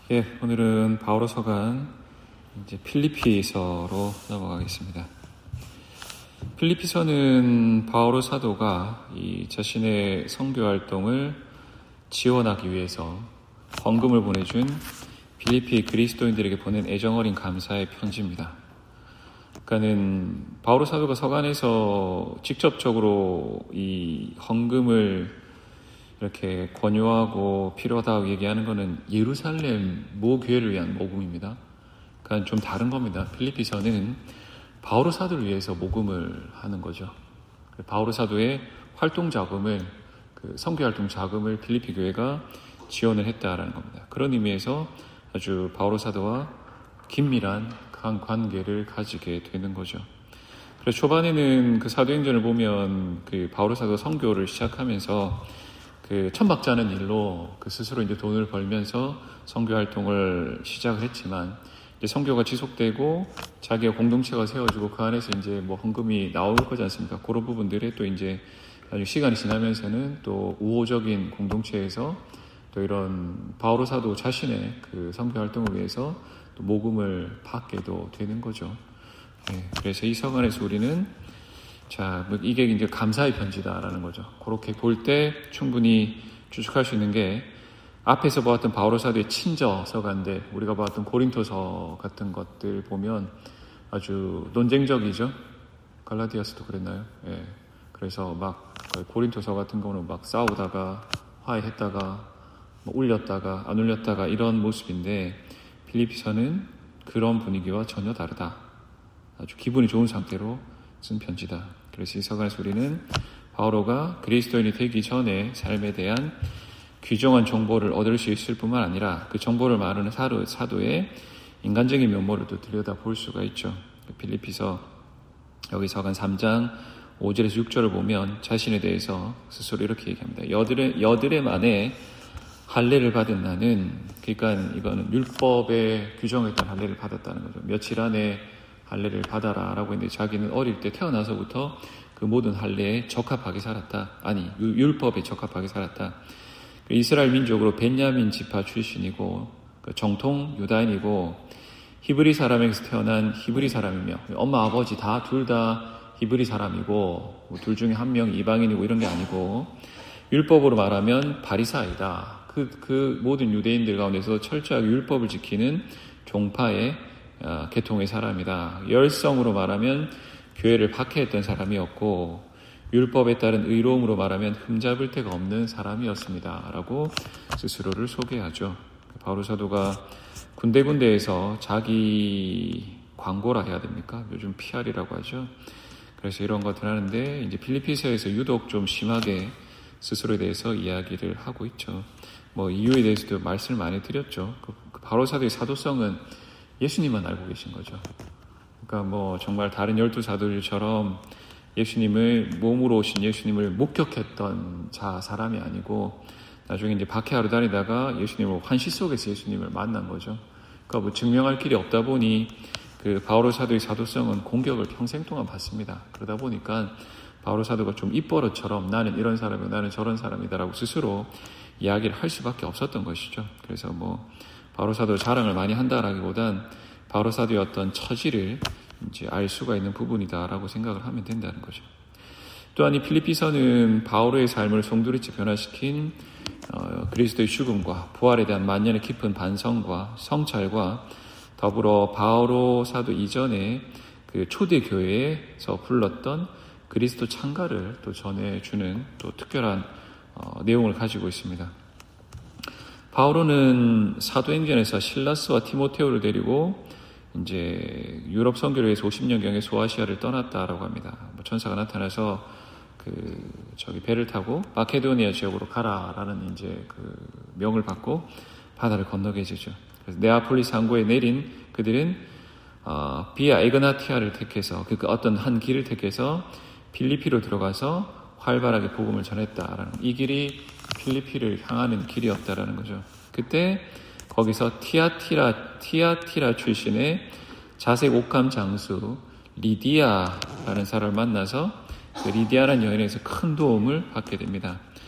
오늘은 바오로서간 이제 필리피서로 넘어가겠습니다. 필리피서는 바오로 사도가 이 자신의 선교 활동을 지원하기 위해서 헌금을 보내준 필리피 그리스도인들에게 보낸 애정어린 감사의 편지입니다. 그러니까는 바오로 사도가 서간에서 직접적으로 이 헌금을 이렇게 권유하고 필요하다고 얘기하는 것은 예루살렘 모교회를 위한 모금입니다. 그러니까 좀 다른 겁니다. 필리피서는 바오로 사도를 위해서 모금을 하는 거죠. 바오로 사도의 활동 자금을, 선교 활동 자금을 필리피 교회가 지원을 했다라는 겁니다. 그런 의미에서 아주 바오로 사도와 긴밀한 관계를 가지게 되는 거죠. 그래서 초반에는 그 사도행전을 보면 바오로 사도 선교를 시작하면서 천박자는 일로 스스로 이제 돈을 벌면서 선교 활동을 시작을 했지만, 이제 선교가 지속되고 자기가 공동체가 세워지고 그 안에서 이제 헌금이 나올 거지 않습니까? 그런 부분들에 또 이제 나중에 시간이 지나면서는 또 우호적인 공동체에서 또 이런 바오로 사도 자신의 선교 활동을 위해서 또 모금을 받게도 되는 거죠. 그래서 이 서간에서 우리는 이게 이제 감사의 편지다라는 거죠. 그렇게 볼 때 충분히 추측할 수 있는 게, 앞에서 보았던 바오로 사도의 친저 서간들, 우리가 보았던 고린토서 같은 것들 보면 아주 논쟁적이죠. 갈라디아서도 그랬나요? 그래서 고린토서 같은 경우는 싸우다가 화해했다가 울렸다가 안 울렸다가 이런 모습인데, 필리피서는 그런 분위기와 전혀 다르다. 아주 기분이 좋은 상태로 쓴 편지다. 그래서 이 서간에서 우리는 바오로가 그리스도인이 되기 전에 삶에 대한 귀중한 정보를 얻을 수 있을 뿐만 아니라 그 정보를 말하는 사도의 인간적인 면모를 또 들여다볼 수가 있죠. 필리피서 여기 서간 3장 5절에서 6절을 보면 자신에 대해서 스스로 이렇게 얘기합니다. 여드레 만에 할례를 받은 나는, 그러니까 이거는 율법에 규정했던 할례를 받았다는 거죠. 며칠 안에 할례를 받아라 라고 했는데, 자기는 어릴 때 태어나서부터 그 모든 할례에 적합하게 살았다. 율법에 적합하게 살았다. 이스라엘 민족으로 벤야민 지파 출신이고 정통 유다인이고 히브리 사람에게서 태어난 히브리 사람이며, 엄마 아버지 둘 다 히브리 사람이고, 둘 중에 한 명 이방인이고 이런 게 아니고, 율법으로 말하면 바리사이다. 그 모든 유대인들 가운데서 철저하게 율법을 지키는 종파의 계통의 사람이다. 열성으로 말하면 교회를 박해했던 사람이었고, 율법에 따른 의로움으로 말하면 흠잡을 데가 없는 사람이었습니다. 라고 스스로를 소개하죠. 바오로 사도가 군데군데에서 자기 광고라 해야 됩니까? 요즘 PR이라고 하죠. 그래서 이런 것들 하는데, 이제 필리피서에서 유독 좀 심하게 스스로에 대해서 이야기를 하고 있죠. 이유에 대해서도 말씀을 많이 드렸죠. 바오로 사도의 사도성은 예수님만 알고 계신 거죠. 그러니까 정말 다른 12사도들처럼 예수님을, 몸으로 오신 예수님을 목격했던 사람이 아니고, 나중에 이제 박해하러 다니다가 예수님을 환시 속에서 예수님을 만난 거죠. 그러니까 증명할 길이 없다 보니 바오로 사도의 사도성은 공격을 평생 동안 받습니다. 그러다 보니까 바오로 사도가 좀 입버릇처럼 나는 이런 사람이고 나는 저런 사람이다라고 스스로 이야기를 할 수밖에 없었던 것이죠. 그래서 바오로 사도 자랑을 많이 한다라기보단 바오로 사도의 어떤 처지를 이제 알 수가 있는 부분이다라고 생각을 하면 된다는 거죠. 또한 이 필리피서는 바오로의 삶을 송두리째 변화시킨 그리스도의 죽음과 부활에 대한 만년의 깊은 반성과 성찰과 더불어 바오로 사도 이전에 초대 교회에서 불렀던 그리스도 찬가를 또 전해주는 또 특별한 내용을 가지고 있습니다. 바오로는 사도행전에서 실라스와 티모테오를 데리고 이제 유럽 선교를 위해서 50년경에 소아시아를 떠났다라고 합니다. 천사가 나타나서 배를 타고 마케도니아 지역으로 가라라는 이제 명을 받고 바다를 건너게 해주죠. 그래서 네아폴리스 항구에 내린 그들은 비아 에그나티아를 택해서 어떤 한 길을 택해서 필리피로 들어가서 활발하게 복음을 전했다라는, 이 길이 필리피를 향하는 길이었다라는 거죠. 그때 거기서 티아티라 출신의 자색 옥감 장수 리디아라는 사람을 만나서 그 리디아라는 여인에게서 큰 도움을 받게 됩니다.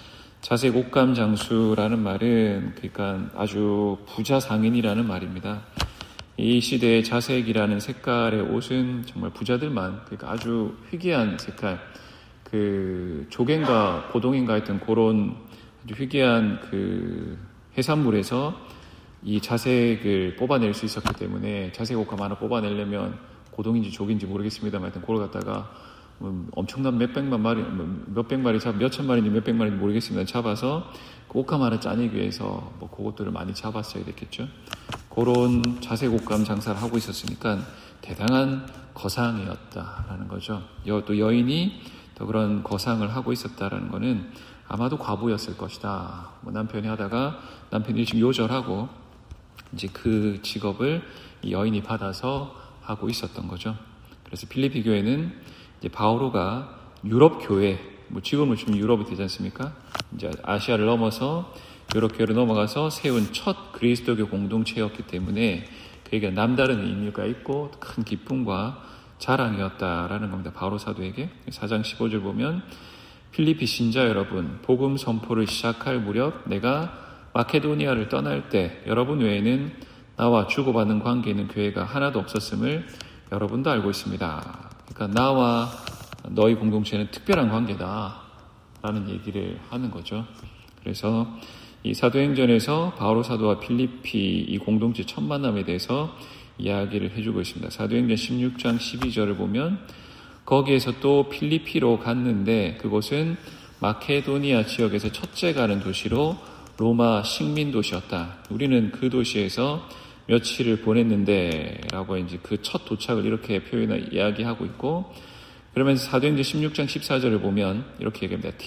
자색 옷감 장수라는 말은 그러니까 아주 부자 상인이라는 말입니다. 이 시대의 자색이라는 색깔의 옷은 정말 부자들만, 그러니까 아주 희귀한 색깔, 그 조개인가 고동인가 하여튼 그런 아주 희귀한 그 해산물에서 이 자색을 뽑아낼 수 있었기 때문에, 자색 옷감 하나 뽑아내려면 고동인지 조개인지 모르겠습니다만 하여튼 그걸 갖다가 엄청난 몇백만 마리, 몇백 마리 몇천 마리인지 몇백 마리인지 모르겠습니다. 잡아서 그 옷감 하나 짜내기 위해서 뭐 그것들을 많이 잡았어야 됐겠죠. 그런 자색 옷감 장사를 하고 있었으니까 대단한 거상이었다라는 거죠. 또 여인이 또 그런 거상을 하고 있었다라는 거는 아마도 과부였을 것이다. 뭐 남편이 하다가 남편이 일찍 요절하고 이제 그 직업을 이 여인이 받아서 하고 있었던 거죠. 그래서 필리피 교회는 이제 바오로가 유럽 교회, 뭐 지금은 좀 유럽이 되지 않습니까? 이제 아시아를 넘어서 유럽 교회로 넘어가서 세운 첫 그리스도교 공동체였기 때문에 그에게 남다른 의미가 있고 큰 기쁨과 자랑이었다라는 겁니다. 바오로 사도에게 4장 15절 보면 필리피 신자 여러분, 복음 선포를 시작할 무렵 내가 마케도니아를 떠날 때 여러분 외에는 나와 주고받는 관계 있는 교회가 하나도 없었음을 여러분도 알고 있습니다. 그러니까 나와 너희 공동체는 특별한 관계다 라는 얘기를 하는 거죠. 그래서 이 사도행전에서 바오로 사도와 필리피 이 공동체 첫 만남에 대해서 이야기를 해주고 있습니다. 사도행전 16장 12절을 보면 거기에서 또 필리피로 갔는데 그곳은 마케도니아 지역에서 첫째 가는 도시로 로마 식민 도시였다. 우리는 그 도시에서 며칠을 보냈는데 라고 이제 그 첫 도착을 이렇게 이야기하고 있고, 그러면서 사도행전 16장 14절을 보면 이렇게 얘기합니다.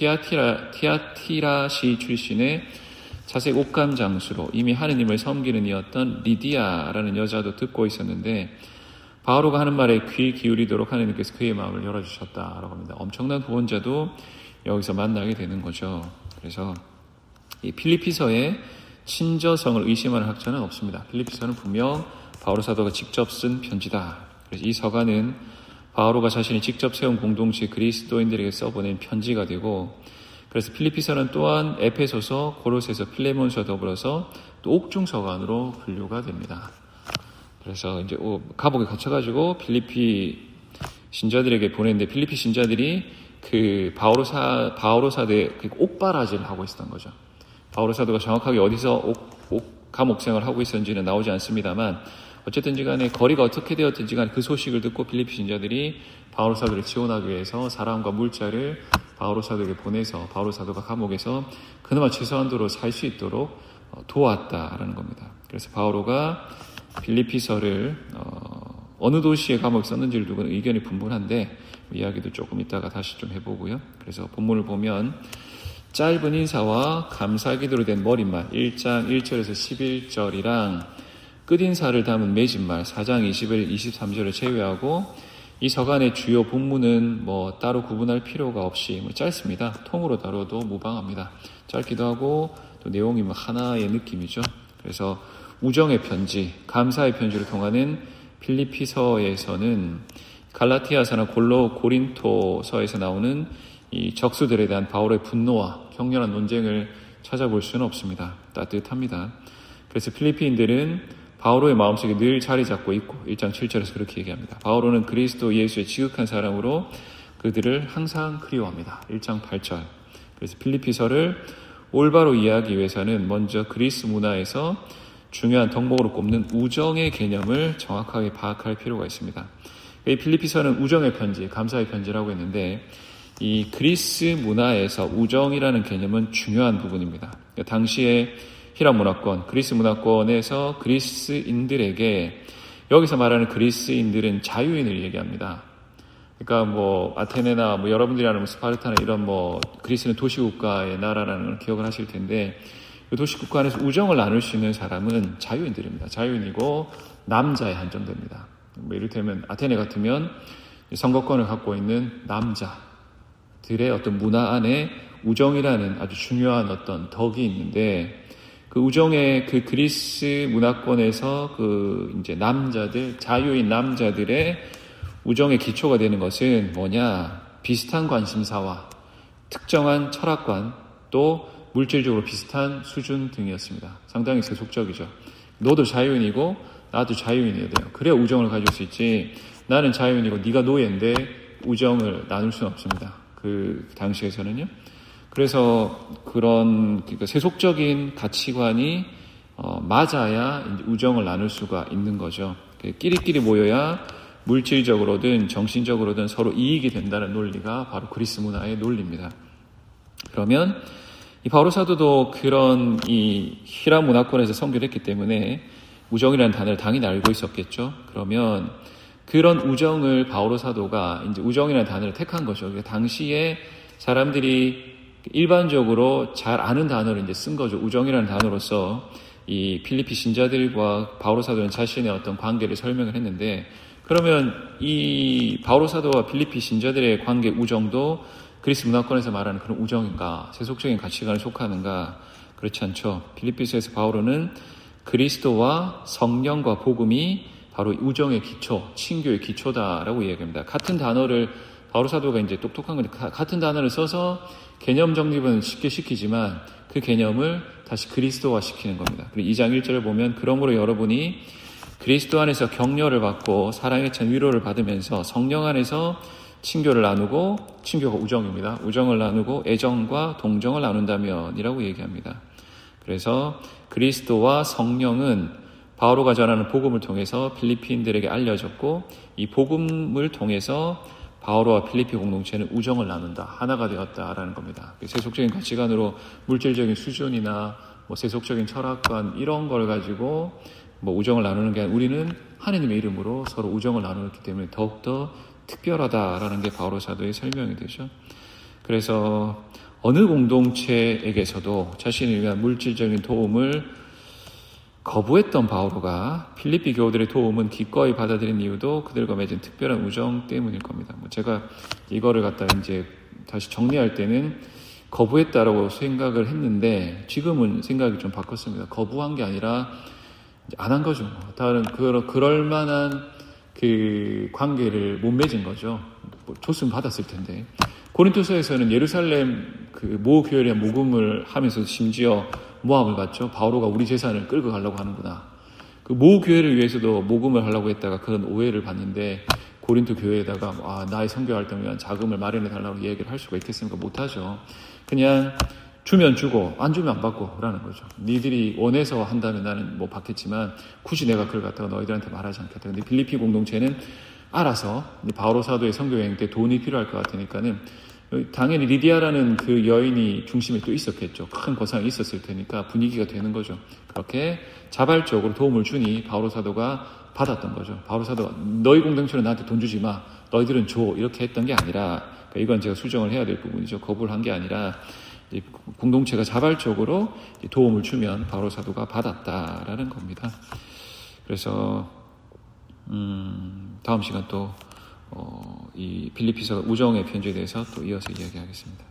티아티라시 출신의 자색 옷감 장수로 이미 하느님을 섬기는 이었던 리디아라는 여자도 듣고 있었는데 바오로가 하는 말에 귀 기울이도록 하느님께서 그의 마음을 열어주셨다라고 합니다. 엄청난 후원자도 여기서 만나게 되는 거죠. 그래서 이 필리피서의 친저성을 의심하는 학자는 없습니다. 필리피서는 분명 바오로 사도가 직접 쓴 편지다. 그래서 이 서가는 바오로가 자신이 직접 세운 공동체 그리스도인들에게 써보낸 편지가 되고, 그래서 필리피서는 또한 에페소서, 고로새서, 필레몬서와 더불어서 또 옥중서관으로 분류가 됩니다. 그래서 이제 감옥에 갇혀가지고 필리피 신자들에게 보냈는데 필리피 신자들이 그 바오로 사도의 그 옥바라지를 하고 있었던 거죠. 바오로 사도가 정확하게 어디서 감옥 생활을 하고 있었는지는 나오지 않습니다만 어쨌든지 간에 거리가 어떻게 되었든지 간에 그 소식을 듣고 필리피 신자들이 바오로 사도를 지원하기 위해서 사람과 물자를 바오로 사도에게 보내서 바오로 사도가 감옥에서 그나마 최소한도로 살 수 있도록 도왔다라는 겁니다. 그래서 바오로가 필리피서를 어느 도시에 감옥에 썼는지를 두고는 의견이 분분한데 이야기도 조금 이따가 다시 좀 해보고요. 그래서 본문을 보면 짧은 인사와 감사기도로 된 머릿말 1장 1절에서 11절이랑 끝인사를 담은 맺은말 4장 20일 23절을 제외하고 이 서간의 주요 본문은 뭐 따로 구분할 필요가 없이 짧습니다. 통으로 다뤄도 무방합니다. 짧기도 하고 또 내용이 하나의 느낌이죠. 그래서 우정의 편지, 감사의 편지를 통하는 필리피서에서는 갈라티아서나 고린토서에서 나오는 이 적수들에 대한 바울의 분노와 격렬한 논쟁을 찾아볼 수는 없습니다. 따뜻합니다. 그래서 필리피인들은 바오로의 마음속에 늘 자리 잡고 있고 1장 7절에서 그렇게 얘기합니다. 바오로는 그리스도 예수의 지극한 사랑으로 그들을 항상 그리워합니다. 1장 8절. 그래서 필리피서를 올바로 이해하기 위해서는 먼저 그리스 문화에서 중요한 덕목으로 꼽는 우정의 개념을 정확하게 파악할 필요가 있습니다. 이 필리피서는 우정의 편지, 감사의 편지라고 했는데 이 그리스 문화에서 우정이라는 개념은 중요한 부분입니다. 당시에 히랍 문화권, 그리스 문화권에서 그리스인들에게 여기서 말하는 그리스인들은 자유인을 얘기합니다. 그러니까 뭐 아테네나 뭐 여러분들이 아는 스파르타나 이런 뭐 그리스는 도시국가의 나라라는 걸 기억을 하실 텐데 그 도시국가 안에서 우정을 나눌 수 있는 사람은 자유인들입니다. 자유인이고 남자에 한정됩니다. 뭐 이를테면 아테네 같으면 선거권을 갖고 있는 남자들의 어떤 문화 안에 우정이라는 아주 중요한 어떤 덕이 있는데 그 우정의 그 그리스 문화권에서 그 이제 남자들, 자유인 남자들의 우정의 기초가 되는 것은 뭐냐? 비슷한 관심사와 특정한 철학관 또 물질적으로 비슷한 수준 등이었습니다. 상당히 세속적이죠. 너도 자유인이고 나도 자유인이어야 돼요. 그래야 우정을 가질 수 있지. 나는 자유인이고 네가 노예인데 우정을 나눌 수는 없습니다. 그 당시에서는요. 그래서 그런 세속적인 가치관이 맞아야 이제 우정을 나눌 수가 있는 거죠. 끼리끼리 모여야 물질적으로든 정신적으로든 서로 이익이 된다는 논리가 바로 그리스 문화의 논리입니다. 그러면 이 바오로 사도도 그런 이 히람 문화권에서 선교를 했기 때문에 우정이라는 단어를 당연히 알고 있었겠죠. 그러면 그런 우정을 바오로 사도가 이제 우정이라는 단어를 택한 거죠. 그러니까 당시에 사람들이 일반적으로 잘 아는 단어를 이제 쓴 거죠. 우정이라는 단어로서 이 필리피 신자들과 바오로 사도는 자신의 어떤 관계를 설명을 했는데, 그러면 이 바오로 사도와 필리피 신자들의 관계 우정도 그리스 문화권에서 말하는 그런 우정인가, 세속적인 가치관에 속하는가? 그렇지 않죠. 필리피스에서 바오로는 그리스도와 성령과 복음이 바로 우정의 기초, 친교의 기초다라고 이야기합니다. 같은 단어를 바오로 사도가 이제 똑똑한 건데 같은 단어를 써서 개념 정립은 쉽게 시키지만 그 개념을 다시 그리스도화 시키는 겁니다. 그리고 2장 1절을 보면 그러므로 여러분이 그리스도 안에서 격려를 받고 사랑에 찬 위로를 받으면서 성령 안에서 친교를 나누고, 친교가 우정입니다. 우정을 나누고 애정과 동정을 나눈다면 이라고 얘기합니다. 그래서 그리스도와 성령은 바오로가 전하는 복음을 통해서 필리피인들에게 알려졌고, 이 복음을 통해서 바오로와 필리피 공동체는 우정을 나눈다, 하나가 되었다라는 겁니다. 세속적인 가치관으로 물질적인 수준이나 세속적인 철학관 이런 걸 가지고 우정을 나누는 게 아니라 우리는 하느님의 이름으로 서로 우정을 나누기 때문에 더욱더 특별하다라는 게 바오로 사도의 설명이 되죠. 그래서 어느 공동체에게서도 자신을 위한 물질적인 도움을 거부했던 바오로가 필리피 교우들의 도움은 기꺼이 받아들인 이유도 그들과 맺은 특별한 우정 때문일 겁니다. 제가 이거를 갖다가 이제 다시 정리할 때는 거부했다라고 생각을 했는데 지금은 생각이 좀 바꿨습니다. 거부한 게 아니라 안 한 거죠. 다른 그럴 만한 그 관계를 못 맺은 거죠. 줬으면 받았을 텐데. 고린토서에서는 예루살렘 그 모 교회에 모금을 하면서 심지어 모함을 받죠. 바오로가 우리 재산을 끌고 가려고 하는구나. 그 모 교회를 위해서도 모금을 하려고 했다가 그런 오해를 받는데 고린토 교회에다가 나의 선교 활동을 위한 자금을 마련해 달라고 얘기를 할 수가 있겠습니까? 못하죠. 그냥 주면 주고 안 주면 안 받고 라는 거죠. 니들이 원해서 한다면 나는 받겠지만 굳이 내가 그걸 갖다가 너희들한테 말하지 않겠다. 근데 필리피 공동체는 알아서 바오로 사도의 선교 여행 때 돈이 필요할 것 같으니까는 당연히 리디아라는 그 여인이 중심에 또 있었겠죠. 큰 거상이 있었을 테니까 분위기가 되는 거죠. 그렇게 자발적으로 도움을 주니 바오로 사도가 받았던 거죠. 바오로 사도가 너희 공동체는 나한테 돈 주지 마, 너희들은 줘, 이렇게 했던 게 아니라, 이건 제가 수정을 해야 될 부분이죠. 거부를 한 게 아니라 공동체가 자발적으로 도움을 주면 바오로 사도가 받았다라는 겁니다. 그래서 다음 시간 또 이 필리피서 우정의 편지에 대해서 또 이어서 이야기하겠습니다.